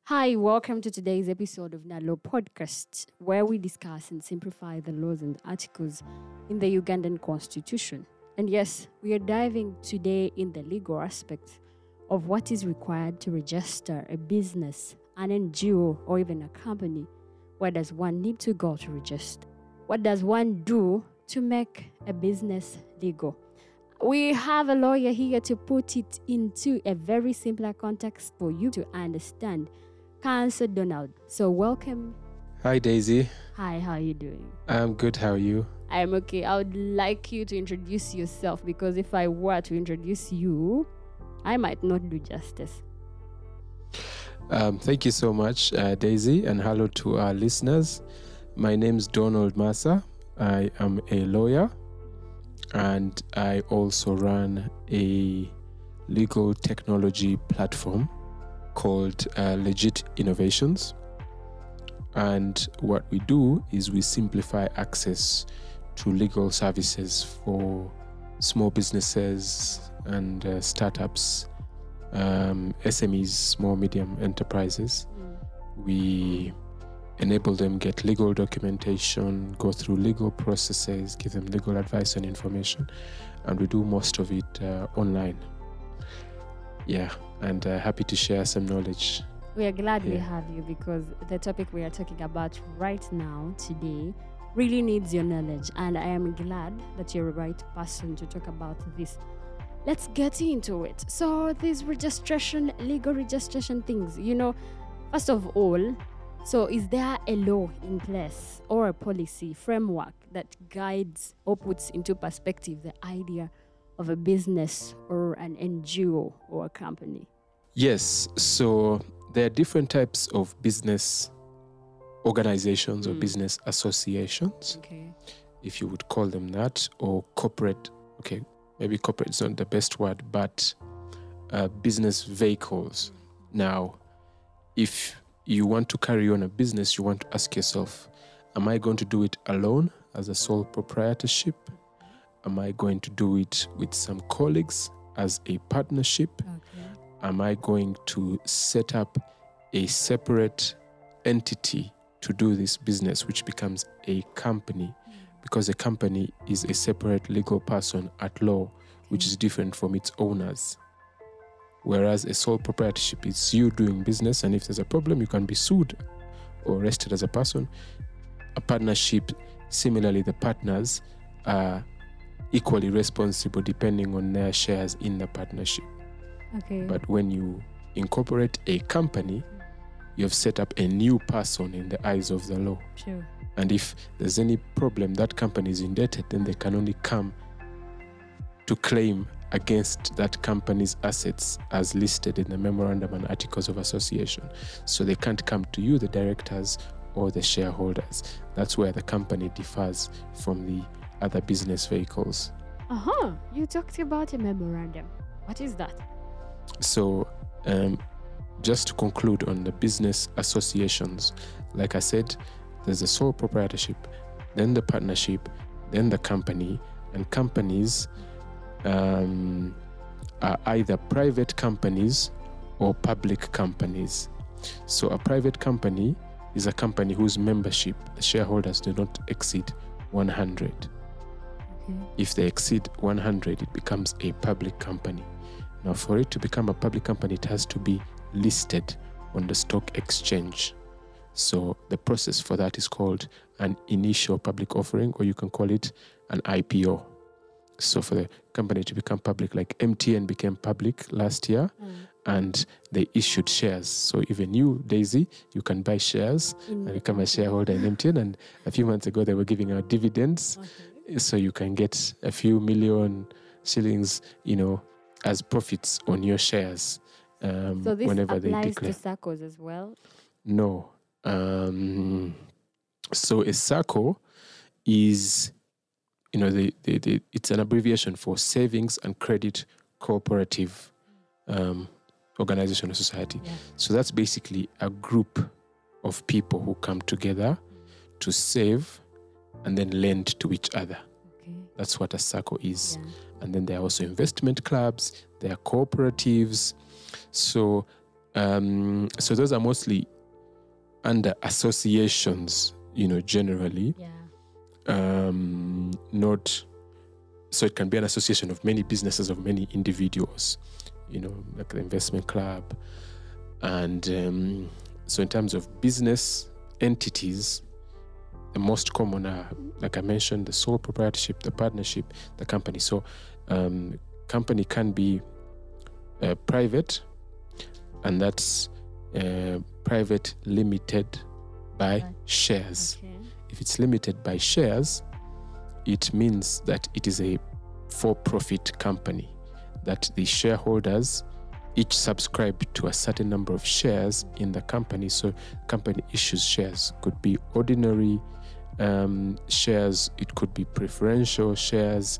Hi, welcome to today's episode of Nalo Podcast, where we discuss and simplify the laws and articles in the Ugandan Constitution. And yes, we are diving today in the legal aspects of what is required to register a business, an NGO, or even a company. Where does one need to go to register? What does one do to make a business legal? We have a lawyer here to put it into a very simpler context for you to understand. Counsel Donald. So welcome. Hi, Daisy. Hi, how are you doing? I'm good. How are you? I'm okay. I would like you to introduce yourself because if I were to introduce you, I might not do justice. Thank you so much, Daisy, and hello to our listeners. My name's Donald Massa. I am a lawyer, and I also run a legal technology platform called Legit Innovations. And what we do is we simplify access to legal services for small businesses and startups, SMEs, small medium enterprises. We enable them get legal documentation, go through legal processes, give them legal advice and information, and we do most of it online. Yeah, and happy to share some knowledge. We are glad we have you because the topic we are talking about right now, today, really needs your knowledge. And I am glad that you're the right person to talk about this. Let's get into it. So these legal registration things, first of all, so is there a law in place or a policy framework that guides or puts into perspective the idea of a business or an NGO or a company? Yes, so there are different types of business organizations or business associations, if you would call them that, or corporate, maybe corporate is not the best word, but business vehicles. Now, if you want to carry on a business, you want to ask yourself, am I going to do it alone as a sole proprietorship? Am I going to do it with some colleagues as a partnership? Am I going to set up a separate entity to do this business, which becomes a company? Because a company is a separate legal person at law, which is different from its owners. Whereas a sole proprietorship is you doing business, and if there's a problem, you can be sued or arrested as a person. A partnership, similarly, the partners are equally responsible depending on their shares in the partnership. But when you incorporate a company, you've set up a new person in the eyes of the law. Sure. And if there's any problem, that company is indebted, then they can only come to claim against that company's assets as listed in the memorandum and articles of association. So they can't come to you, the directors or the shareholders. That's where the company differs from the other business vehicles. You talked about a memorandum. What is that? So, just to conclude on the business associations, like I said, there's a sole proprietorship, then the partnership, then the company, and companies are either private companies or public companies. So a private company is a company whose membership, the shareholders, do not exceed 100. If they exceed 100, it becomes a public company. Now, for it to become a public company, it has to be listed on the stock exchange. So the process for that is called an initial public offering, or you can call it an IPO. So for the company to become public, like MTN became public last year, and they issued shares. So even you, Daisy, you can buy shares and become a shareholder in MTN. And a few months ago, they were giving out dividends. So you can get a few million shillings, as profits on your shares so this whenever they applies declare. to SACCOs as well? No. So a SACCO is, it's an abbreviation for Savings and Credit Cooperative Organization or Society. So that's basically a group of people who come together to save and then lend to each other. That's what a SACCO is. And then there are also investment clubs, there are cooperatives. So So those are mostly under associations, generally. Yeah. Not so it can be an association of many businesses, of many individuals, like the investment club. And so in terms of business entities, the most common are, like I mentioned, the sole proprietorship, the partnership, the company. So company can be private, and that's private limited by shares. Okay. If it's limited by shares, it means that it is a for-profit company, that the shareholders each subscribe to a certain number of shares in the company. So company issues shares. Could be ordinary shares, it could be preferential shares,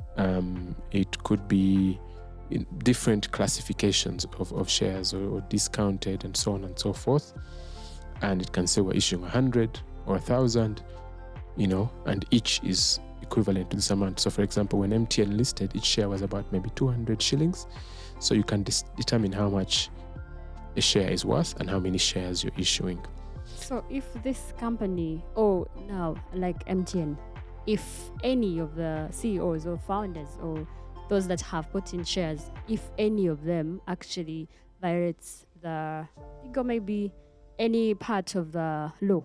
it could be in different classifications of shares, or discounted, and so on and so forth. And it can say we're issuing 100 or 1,000, and each is equivalent to this amount. So for example, when MTN listed, each share was about maybe 200 shillings. So you can determine how much a share is worth and how many shares you're issuing. So if this company, now like MTN, if any of the CEOs or founders or those that have put in shares, if any of them actually violates the legal, maybe any part of the law,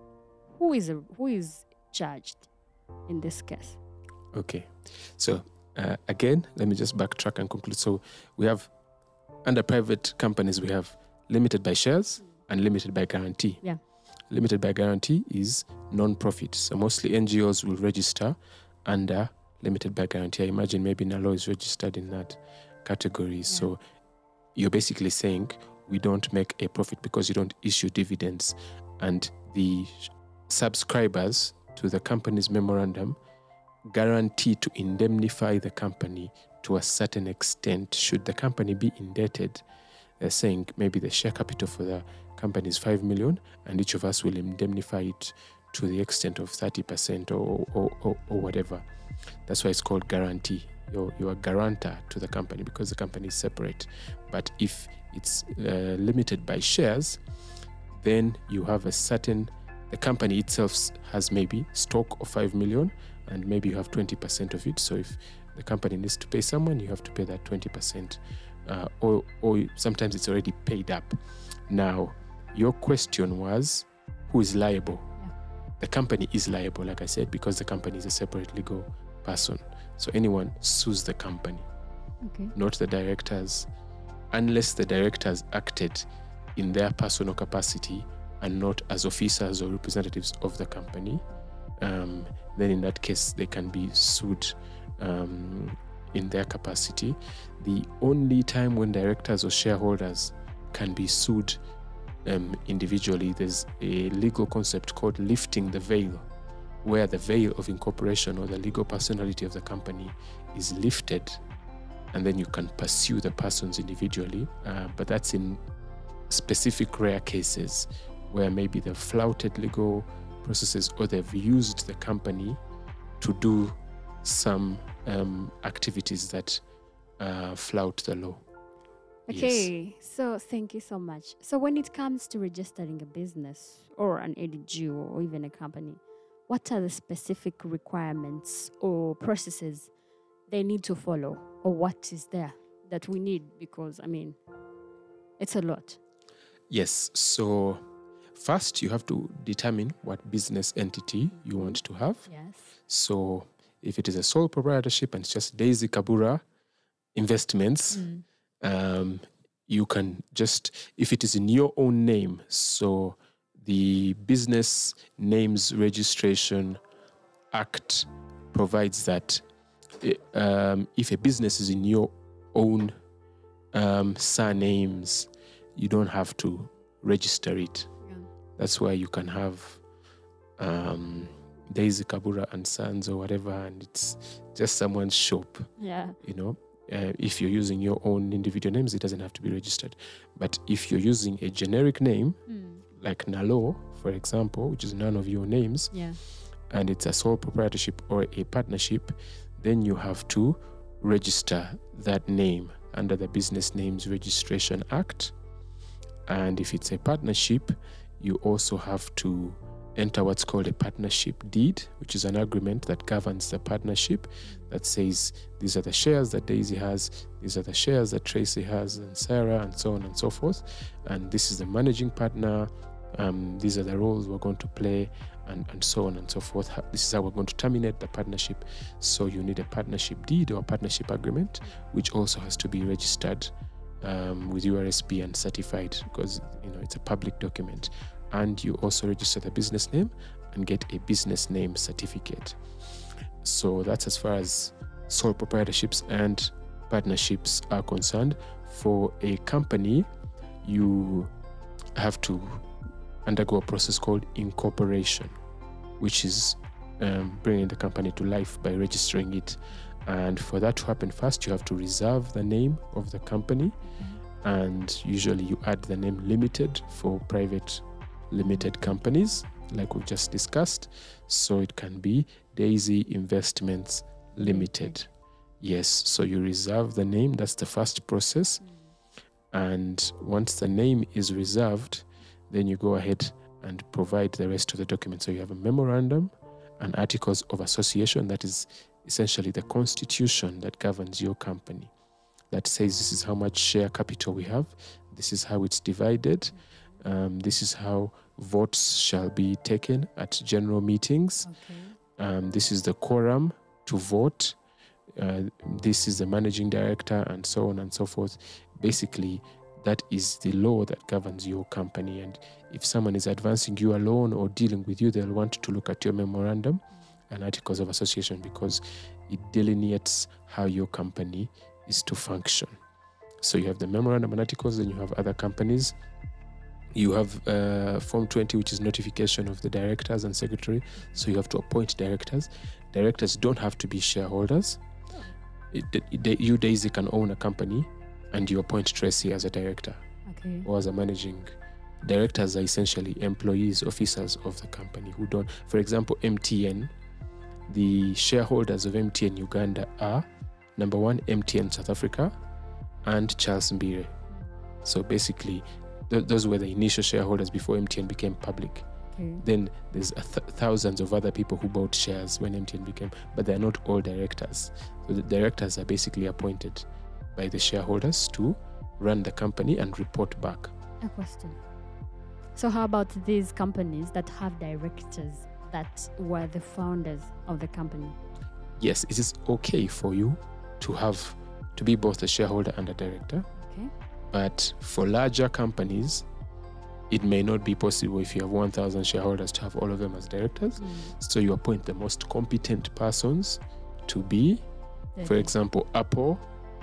who is charged in this case? Okay, so again, let me just backtrack and conclude. So we have, under private companies, we have limited by shares and limited by guarantee. Yeah. Limited by guarantee is non-profit. So mostly NGOs will register under limited by guarantee. I imagine maybe NALO is registered in that category. Yeah. So you're basically saying we don't make a profit because you don't issue dividends, and the subscribers to the company's memorandum guarantee to indemnify the company to a certain extent should the company be indebted. They're saying maybe the share capital for the company is 5 million, and each of us will indemnify it to the extent of 30% or whatever. That's why it's called guarantee. You're a guarantor to the company because the company is separate. But if it's limited by shares, then you have the company itself has maybe stock of 5 million, and maybe you have 20% of it. So if the company needs to pay someone, you have to pay that 20%. Or sometimes it's already paid up. Now, your question was, who is liable? Yeah. The company is liable, like I said, because the company is a separate legal person. So anyone sues the company, not the directors, unless the directors acted in their personal capacity and not as officers or representatives of the company. Then in that case, they can be sued in their capacity. The only time when directors or shareholders can be sued individually, there's a legal concept called lifting the veil, where the veil of incorporation or the legal personality of the company is lifted, and then you can pursue the persons individually. But that's in specific rare cases where maybe they've flouted legal processes or they've used the company to do some activities that flout the law. Okay, yes. So thank you so much. So when it comes to registering a business or an ADG or even a company, what are the specific requirements or processes they need to follow, or what is there that we need? Because, it's a lot. Yes, so first you have to determine what business entity you want to have. Yes. So if it is a sole proprietorship and it's just Daisy Kabura Investments, you can just, if it is in your own name, so the Business Names Registration Act provides that if a business is in your own surnames, you don't have to register it. Yeah. That's why you can have Daisy Kabura and Sons or whatever, and it's just someone's shop. Yeah. If you're using your own individual names, it doesn't have to be registered. But if you're using a generic name, like NALO, for example, which is none of your names, and it's a sole proprietorship or a partnership, then you have to register that name under the Business Names Registration Act. And if it's a partnership, you also have to enter what's called a partnership deed, which is an agreement that governs the partnership, that says these are the shares that Daisy has, these are the shares that Tracy has, and Sarah, and so on and so forth. And this is the managing partner. These are the roles we're going to play, and so on and so forth. This is how we're going to terminate the partnership. So you need a partnership deed or partnership agreement, which also has to be registered with URSB and certified, because it's a public document. And you also register the business name and get a business name certificate. So that's as far as sole proprietorships and partnerships are concerned. For a company, you have to undergo a process called incorporation, which is bringing the company to life by registering it. And for that to happen, first you have to reserve the name of the company, and usually you add the name limited for private limited companies, like we've just discussed. So it can be Daisy Investments Limited. Yes, so you reserve the name. That's the first process. And once the name is reserved, then you go ahead and provide the rest of the documents. So you have a memorandum and articles of association, that is essentially the constitution that governs your company, that says this is how much share capital we have, this is how it's divided, this is how votes shall be taken at general meetings. This is the quorum to vote. This is the managing director, and so on and so forth. Basically, that is the law that governs your company. And if someone is advancing you a loan or dealing with you, they'll want to look at your memorandum and articles of association, because it delineates how your company is to function. So you have the memorandum and articles, then you have other companies. You have Form 20, which is notification of the directors and secretary. So you have to appoint directors. Directors don't have to be shareholders. You, Daisy, can own a company and you appoint Tracy as a director or as a managing. Directors are essentially employees, officers of the company who don't. For example, MTN, the shareholders of MTN Uganda are, number one, MTN South Africa and Charles Mbire. So basically, those were the initial shareholders before MTN became public. Then there's thousands of other people who bought shares when MTN became, but they're not all directors. So the directors are basically appointed by the shareholders to run the company and report back. A question. So how about these companies that have directors that were the founders of the company? Yes, it is okay for you to be both a shareholder and a director. But for larger companies, it may not be possible if you have 1,000 shareholders to have all of them as directors. So you appoint the most competent persons to be, for example, Apple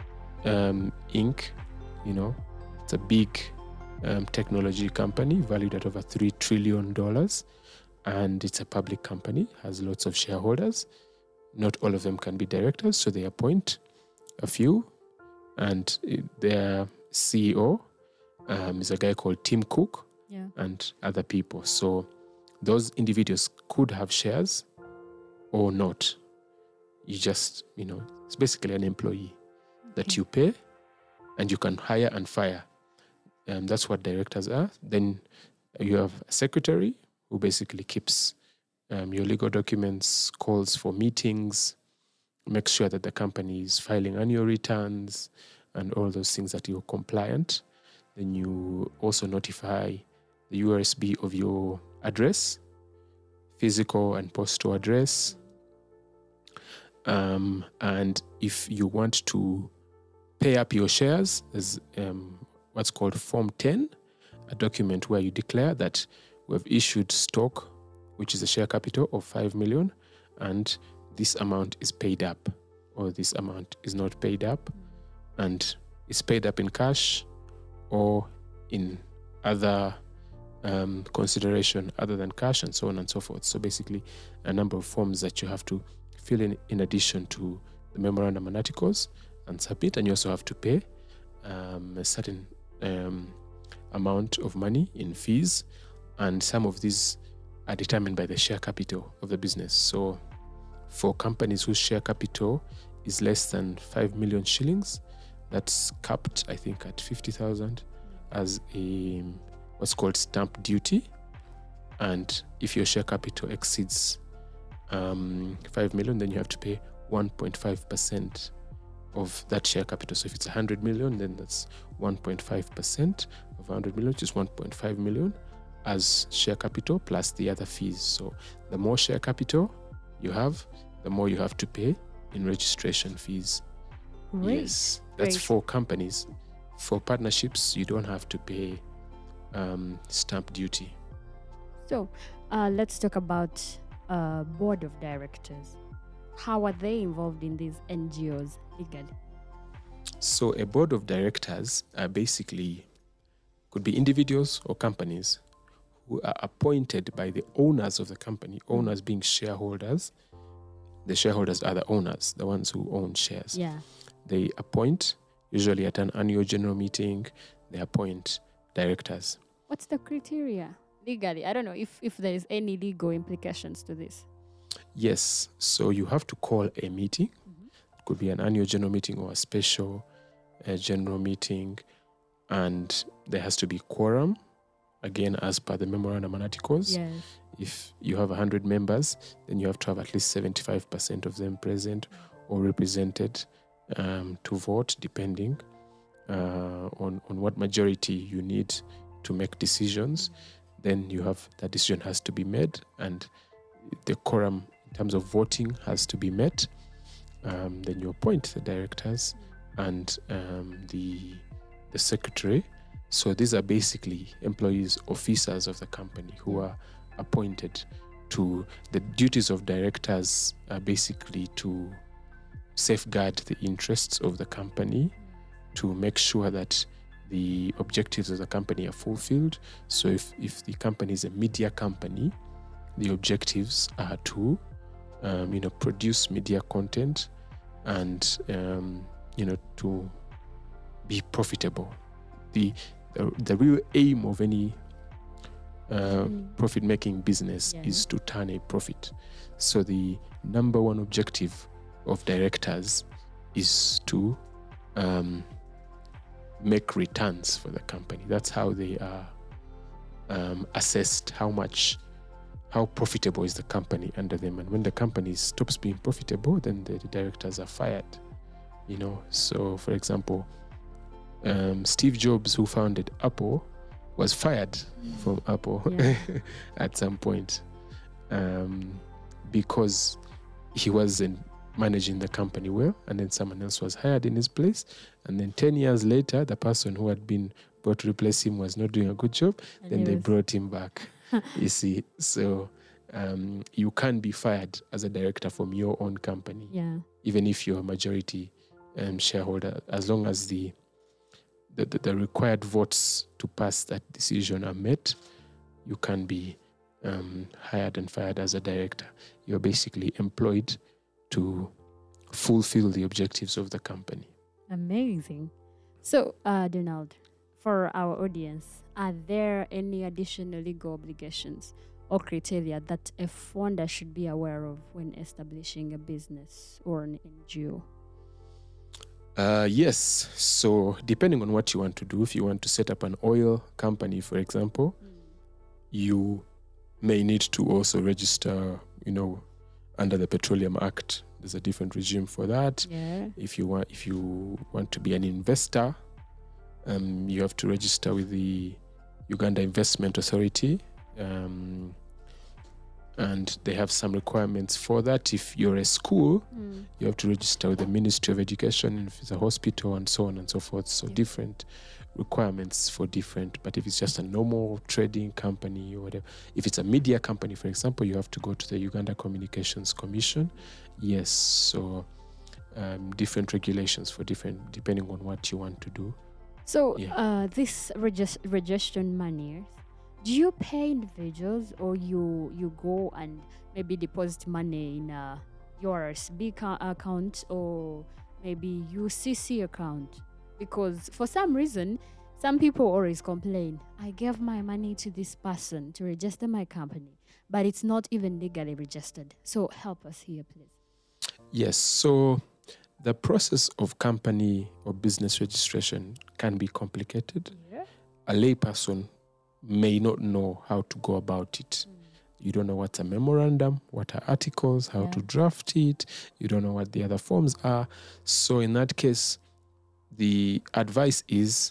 Inc. It's a big technology company valued at over $3 trillion. And it's a public company, has lots of shareholders. Not all of them can be directors, so they appoint a few. And their CEO is a guy called Tim Cook and other people. So those individuals could have shares or not. You just, it's basically an employee that you pay and you can hire and fire. That's what directors are. Then you have a secretary who basically keeps your legal documents, calls for meetings, makes sure that the company is filing annual returns and all those things, that you're compliant. Then you also notify the URSB of your address, physical and postal address. And if you want to pay up your shares, there's what's called Form 10, a document where you declare that we have issued stock, which is a share capital of 5 million, and this amount is paid up, or this amount is not paid up, and it's paid up in cash or in other consideration other than cash, and so on and so forth. So basically, a number of forms that you have to fill in addition to the memorandum and articles, and submit. And you also have to pay a certain amount of money in fees, and some of these are determined by the share capital of the business. So for companies whose share capital is less than 5 million shillings, that's capped, I think, at 50,000 as what's called stamp duty. And if your share capital exceeds 5 million, then you have to pay 1.5% of that share capital. So if it's 100 million, then that's 1.5% of 100 million, which is 1.5 million as share capital plus the other fees. So the more share capital you have, the more you have to pay in registration fees. Great. Yes, that's for companies. For partnerships, you don't have to pay stamp duty. So let's talk about board of directors. How are they involved in these NGOs legally? So a board of directors are basically could be individuals or companies who are appointed by the owners of the company, owners being shareholders. The shareholders are the owners, the ones who own shares. Yeah. They appoint, usually at an annual general meeting, they appoint directors. What's the criteria legally? I don't know if there is any legal implications to this. Yes, so you have to call a meeting. It could be an annual general meeting or a special general meeting, and there has to be quorum, again, as per the memorandum and articles. Yes. If you have 100 members, then you have to have at least 75% of them present or represented to vote, depending on what majority you need to make decisions. Then you have that decision has to be made, and the quorum in terms of voting has to be met. Then you appoint the directors and the secretary. So these are basically employees, officers of the company who are appointed to. The duties of directors are basically to safeguard the interests of the company, to make sure that the objectives of the company are fulfilled. So if the company is a media company, the objectives are to produce media content and to be profitable. The real aim of any profit-making business is to turn a profit. So the number one objective of directors is to make returns for the company. That's how they are assessed, how profitable is the company under them. And when the company stops being profitable, then the directors are fired. So for example, Steve Jobs, who founded Apple, was fired from Apple at some point because he wasn't managing the company well, and then someone else was hired in his place, and then 10 years later, the person who had been brought to replace him was not doing a good job, and then they brought him back. You see, so you can't be fired as a director from your own company, even if you're a majority shareholder, as long as the required votes to pass that decision are met. You can be hired and fired as a director. You're basically employed to fulfill the objectives of the company. Amazing. So, Donald, for our audience, are there any additional legal obligations or criteria that a founder should be aware of when establishing a business or an NGO? Yes. So depending on what you want to do, if you want to set up an oil company, for example, you may need to also register, under the Petroleum Act. There's a different regime for that. Yeah. If you want to be an investor, you have to register with the Uganda Investment Authority. And they have some requirements for that. If you're a school, you have to register with the Ministry of Education. If it's a hospital, and so on and so forth. So different requirements for different. But if it's just a normal trading company or whatever, if it's a media company, for example, you have to go to the Uganda Communications Commission. Yes, so different regulations for different, depending on what you want to do. So this registration money, do you pay individuals, or you go and maybe deposit money in your RSB account or maybe UCC account? Because for some reason, some people always complain, I gave my money to this person to register my company, but it's not even legally registered. So help us here, please. Yes, so the process of company or business registration can be complicated. a layperson may not know how to go about it. You don't know what's a memorandum, what are articles, how to draft it. You don't know what the other forms are. So in that case, the advice is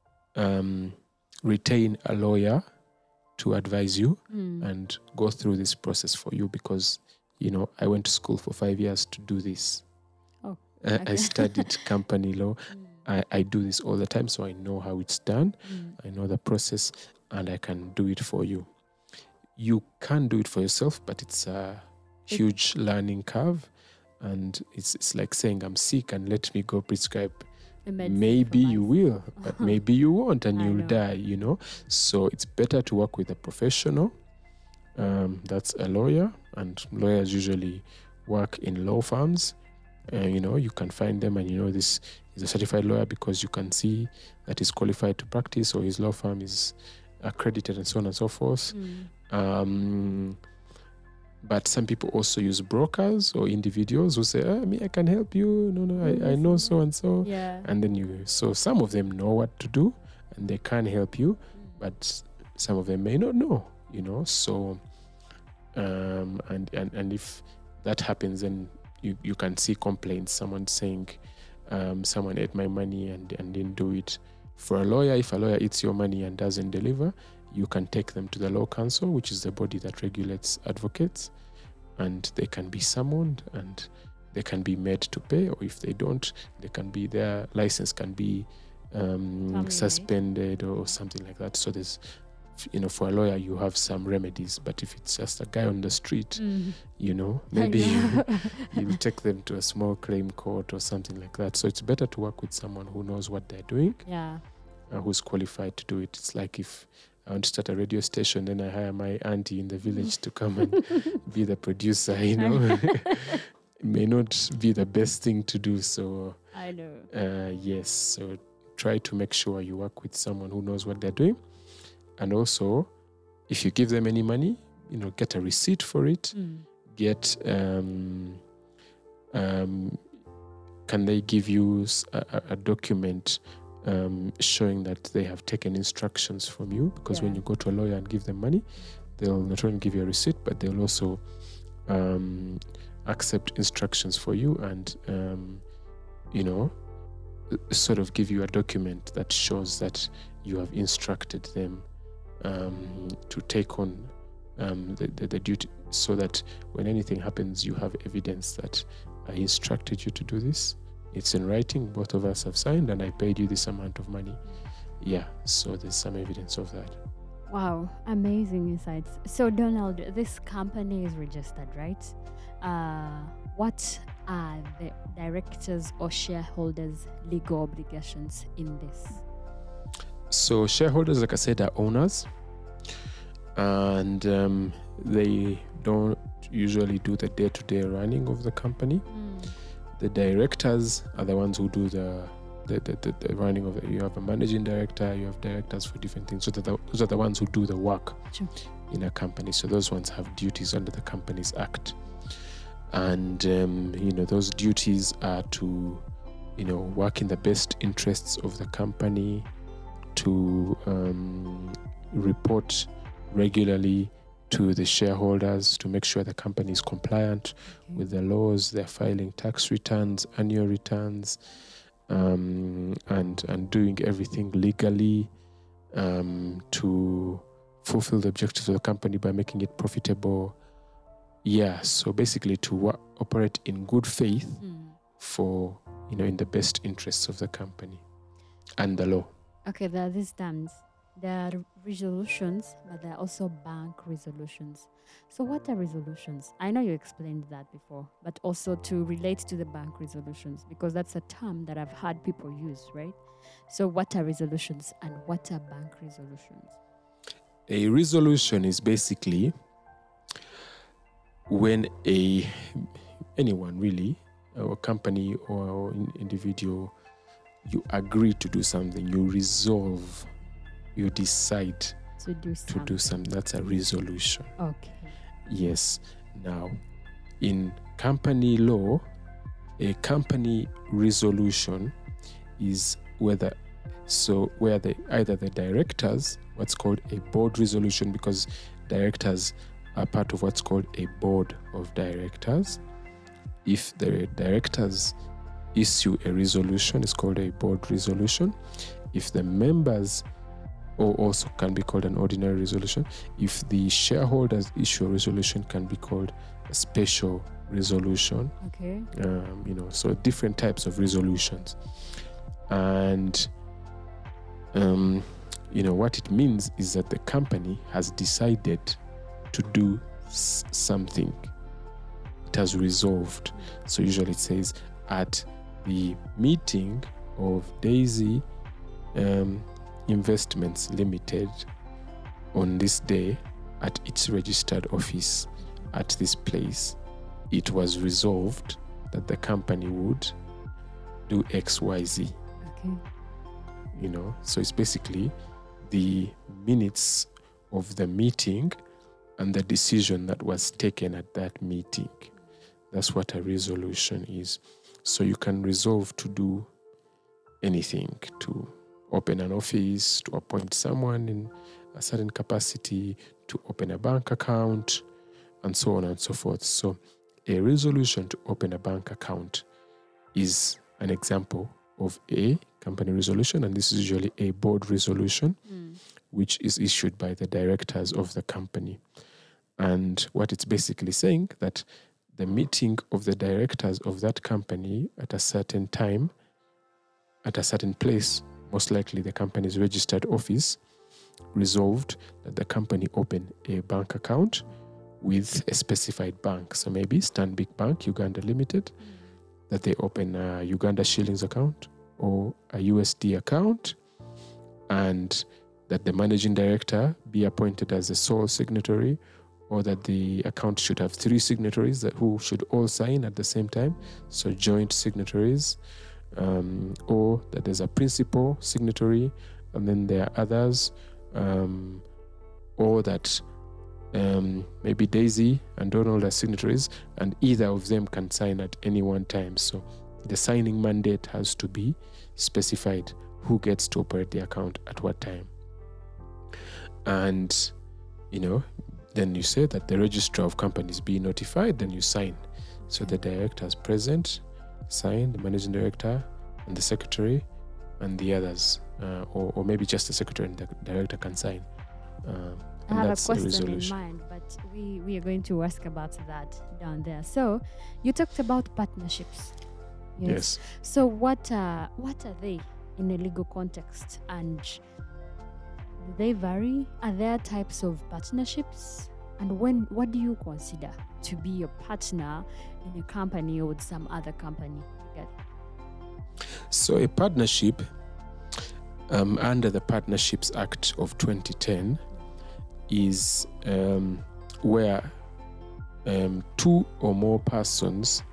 retain a lawyer to advise you and go through this process for you, because, I went to school for 5 years to do this. Oh, I studied company law. I do this all the time, so I know how it's done. I know the process, and I can do it for you. You can do it for yourself, but it's a huge learning curve, and it's like saying, I'm sick and let me go prescribe. Maybe you will, but maybe you won't, and you'll die, So it's better to work with a professional. That's a lawyer, and lawyers usually work in law firms. You can find them, and this is a certified lawyer because you can see that he's qualified to practice, or his law firm is accredited, and so on and so forth. But some people also use brokers or individuals who say, I can help you. I know so and so. And then so some of them know what to do and they can help you, but some of them may not know, So, and if that happens, then you can see complaints. Someone saying, someone ate my money and didn't do it. For a lawyer, if a lawyer eats your money and doesn't deliver, you can take them to the Law Council, which is the body that regulates advocates, and they can be summoned and they can be made to pay, or if they don't, their license can be suspended or something like that. So there's, for a lawyer, you have some remedies, but if it's just a guy on the street, maybe you'll take them to a small claim court or something like that. So it's better to work with someone who knows what they're doing, who's qualified to do it. It's like if I want to start a radio station, then I hire my auntie in the village to come and be the producer, It may not be the best thing to do. So I know. Yes. So try to make sure you work with someone who knows what they're doing. And also, if you give them any money, get a receipt for it. Get, can they give you a document showing that they have taken instructions from you? Because when you go to a lawyer and give them money, they'll not only give you a receipt, but they'll also accept instructions for you and, sort of give you a document that shows that you have instructed them to take on the duty, so that when anything happens, you have evidence that I instructed you to do this. It's in writing, both of us have signed, and I paid you this amount of money. Yeah, so there's some evidence of that. Wow, amazing insights. So Donald, this company is registered, right? What are the directors or shareholders' legal obligations in this? So shareholders, like I said, are owners, and they don't usually do the day-to-day running of the company. The directors are the ones who do the running of it. You have a managing director, you have directors for different things. So those are the ones who do the work in a company. So those ones have duties under the Companies Act. And, those duties are to, work in the best interests of the company, to report regularly to the shareholders to make sure the company is compliant with the laws. They're filing tax returns, annual returns, and doing everything legally to fulfill the objectives of the company by making it profitable. Yeah, so basically to operate in good faith for, in the best interests of the company and the law. Okay, there are these terms. There are resolutions, but there are also bank resolutions. So what are resolutions? I know you explained that before, but also to relate to the bank resolutions, because that's a term that I've heard people use, right? So what are resolutions and what are bank resolutions? A resolution is basically when anyone really, or a company or individual, you agree to do something, you resolve, you decide to do something. That's a resolution. Okay. Yes. Now, in company law, a company resolution is whether So where either the directors, what's called a board resolution, because directors are part of what's called a board of directors. If the directors issue a resolution, it's called a board resolution. If the members, or also can be called an ordinary resolution. If the shareholders issue a resolution, can be called a special resolution. Okay. So different types of resolutions. And what it means is that the company has decided to do something. It has resolved. So usually it says, at the meeting of Daisy Investments Limited on this day at its registered office at this place, it was resolved that the company would do XYZ. Okay. So it's basically the minutes of the meeting and the decision that was taken at that meeting. That's what a resolution is. So you can resolve to do anything, to open an office, to appoint someone in a certain capacity, to open a bank account, and so on and so forth. So a resolution to open a bank account is an example of a company resolution, and this is usually a board resolution, which is issued by the directors of the company. And what it's basically saying, that the meeting of the directors of that company at a certain time, at a certain place, most likely the company's registered office, resolved that the company open a bank account with a specified bank. So maybe Stanbic Bank Uganda Limited, that they open a Uganda shillings account or a USD account, and that the managing director be appointed as a sole signatory, or that the account should have 3 signatories who should all sign at the same time, so joint signatories, or that there's a principal signatory and then there are others, or that maybe Daisy and Donald are signatories and either of them can sign at any one time. So the signing mandate has to be specified, who gets to operate the account at what time. And then you say that the registrar of companies be notified, then you sign. So the directors present sign, the managing director and the secretary and the others, or maybe just the secretary and the director can sign. I have a question in mind, but we are going to ask about that down there. So you talked about partnerships. Yes. So what are they in a legal context, and do they vary? Are there types of partnerships? And what do you consider to be a partner in a company or with some other company? So a partnership, under the Partnerships Act of 2010, is where 2 or more persons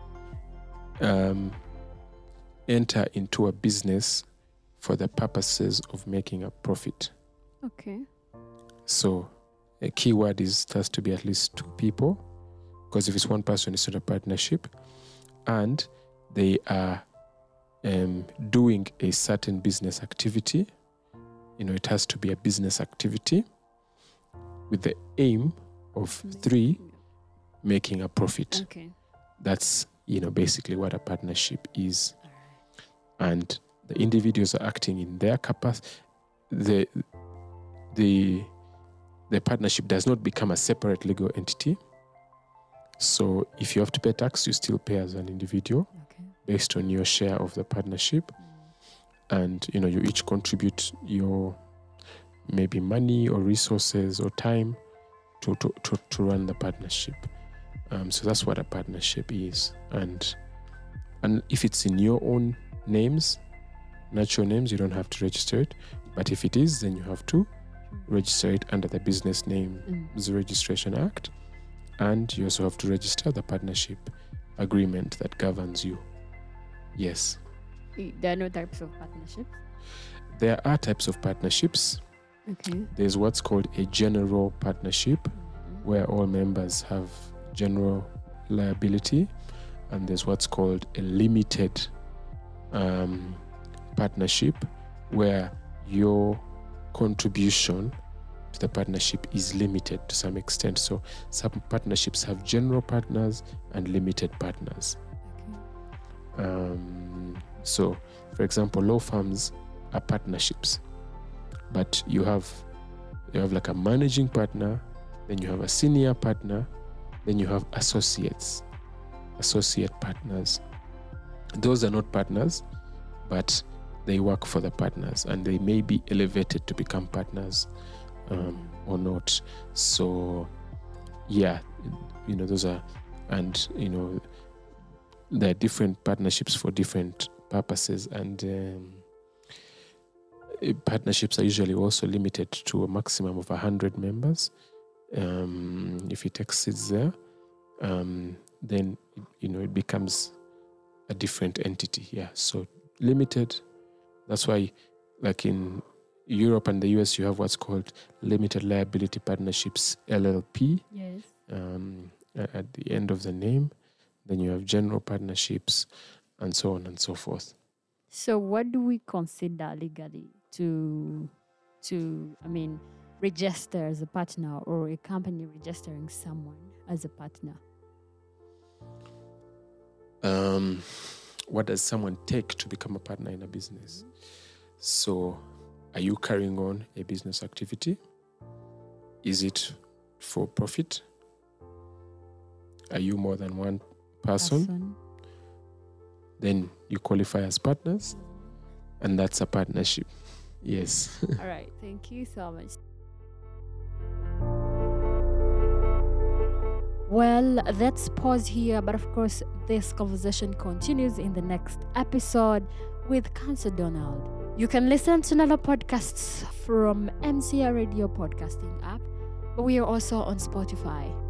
enter into a business for the purposes of making a profit. Okay. So a key word is it has to be at least 2 people, because if it's one person, it's not a partnership, and they are doing a certain business activity. It has to be a business activity with the aim of 3 making a profit. Okay. That's basically what a partnership is. And the individuals are acting in their capacity. The partnership does not become a separate legal entity. So if you have to pay tax, you still pay as an individual, based on your share of the partnership. And you each contribute your maybe money or resources or time to run the partnership. So that's what a partnership is. And if it's in your own names, natural names, you don't have to register it. But if it is, then you have to register it under the Business Names Registration Act. And you also have to register the partnership agreement that governs you. Yes. There are no types of partnerships? There are types of partnerships. Okay. There's what's called a general partnership, where all members have general liability. And there's what's called a limited partnership, where your contribution to the partnership is limited to some extent. So some partnerships have general partners and limited partners. So, for example, law firms are partnerships, but you have like a managing partner, then you have a senior partner, then you have associate partners. Those are not partners, but they work for the partners, and they may be elevated to become partners or not. So, yeah, those are, and there are different partnerships for different purposes, and partnerships are usually also limited to a maximum of 100 members. If it exceeds there, then it becomes a different entity. Yeah, so limited. That's why, like in Europe and the US, you have what's called limited liability partnerships, LLP. Yes. At the end of the name. Then you have general partnerships, and so on and so forth. So what do we consider legally to register as a partner, or a company registering someone as a partner? What does someone take to become a partner in a business? So, are you carrying on a business activity? Is it for profit? Are you more than one person? Then you qualify as partners, and that's a partnership. Yes. All right. Thank you so much. Well, let's pause here, but of course, this conversation continues in the next episode with Cancer Donald. You can listen to Nalo podcasts from MCR Radio podcasting app, but we are also on Spotify.